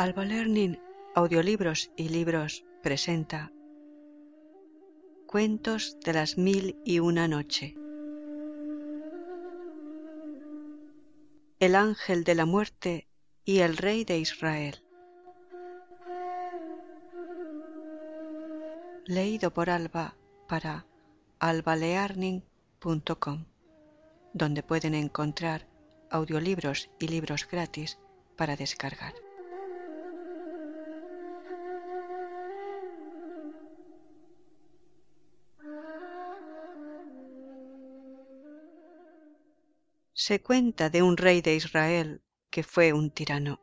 Alba Learning, Audiolibros y Libros presenta Cuentos de las 1001 noche. El ángel de la muerte y el rey de Israel. Leído por Alba para albalearning.com, donde pueden encontrar audiolibros y libros gratis para descargar. Se cuenta de un rey de Israel que fue un tirano.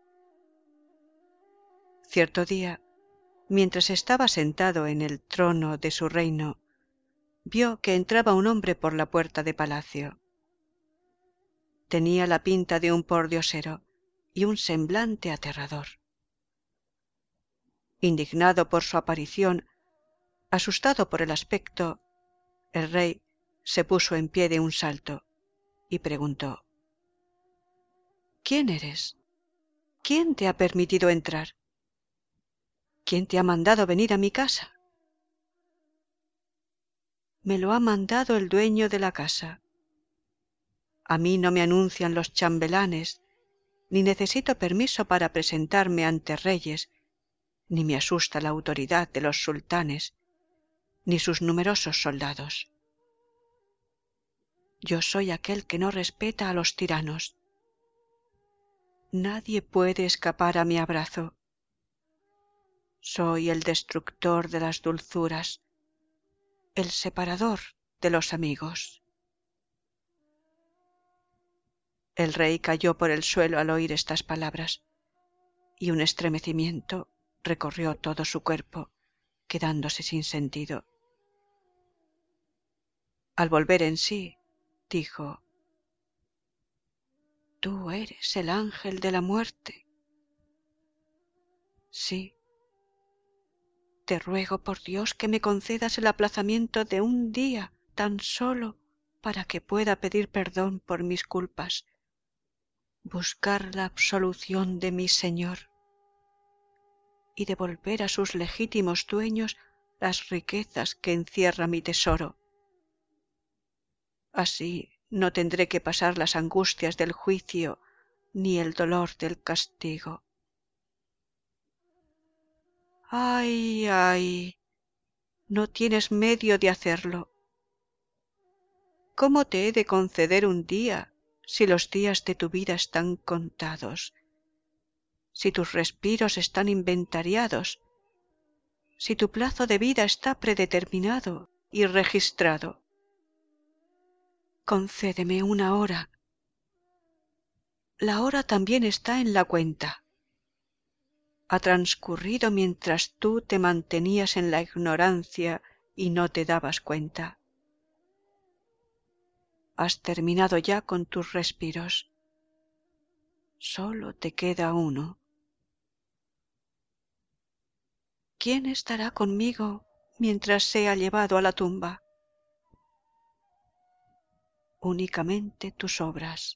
Cierto día, mientras estaba sentado en el trono de su reino, vio que entraba un hombre por la puerta de palacio. Tenía la pinta de un pordiosero y un semblante aterrador. Indignado por su aparición, asustado por el aspecto, el rey se puso en pie de un salto y preguntó: ¿Quién eres? ¿Quién te ha permitido entrar? ¿Quién te ha mandado venir a mi casa? Me lo ha mandado el dueño de la casa. A mí no me anuncian los chambelanes, ni necesito permiso para presentarme ante reyes, ni me asusta la autoridad de los sultanes, ni sus numerosos soldados. Yo soy aquel que no respeta a los tiranos. Nadie puede escapar a mi abrazo. Soy el destructor de las dulzuras, el separador de los amigos. El rey cayó por el suelo al oír estas palabras, y un estremecimiento recorrió todo su cuerpo, quedándose sin sentido. Al volver en sí, dijo: ¿Tú eres el ángel de la muerte? Sí. Te ruego por Dios que me concedas el aplazamiento de un día tan solo para que pueda pedir perdón por mis culpas, buscar la absolución de mi Señor y devolver a sus legítimos dueños las riquezas que encierra mi tesoro. Así no tendré que pasar las angustias del juicio ni el dolor del castigo. ¡Ay, ay! No tienes medio de hacerlo. ¿Cómo te he de conceder un día si los días de tu vida están contados, si tus respiros están inventariados, si tu plazo de vida está predeterminado y registrado? Concédeme una hora. La hora también está en la cuenta. Ha transcurrido mientras tú te mantenías en la ignorancia y no te dabas cuenta. Has terminado ya con tus respiros. Solo te queda uno. ¿Quién estará conmigo mientras sea llevado a la tumba? Únicamente tus obras.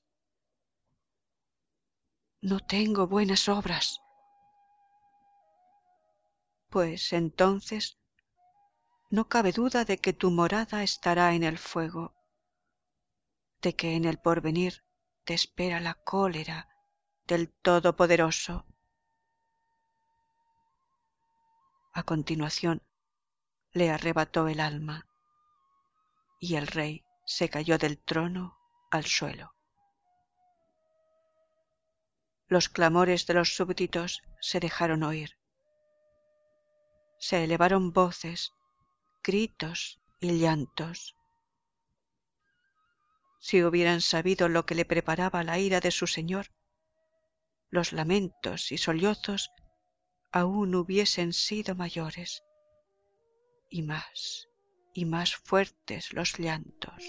No tengo buenas obras. Pues entonces no cabe duda de que tu morada estará en el fuego, de que en el porvenir te espera la cólera del Todopoderoso. A continuación le arrebató el alma, y el rey se cayó del trono al suelo. Los clamores de los súbditos se dejaron oír. Se elevaron voces, gritos y llantos. Si hubieran sabido lo que le preparaba la ira de su señor, los lamentos y sollozos aún hubiesen sido mayores, y más fuertes los llantos.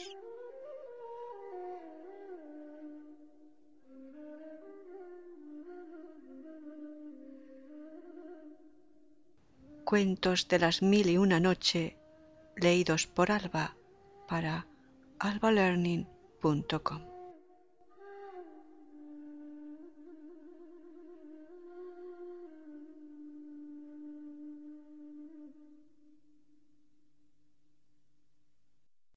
Cuentos de las 1001 noche, leídos por Alba para albalearning.com.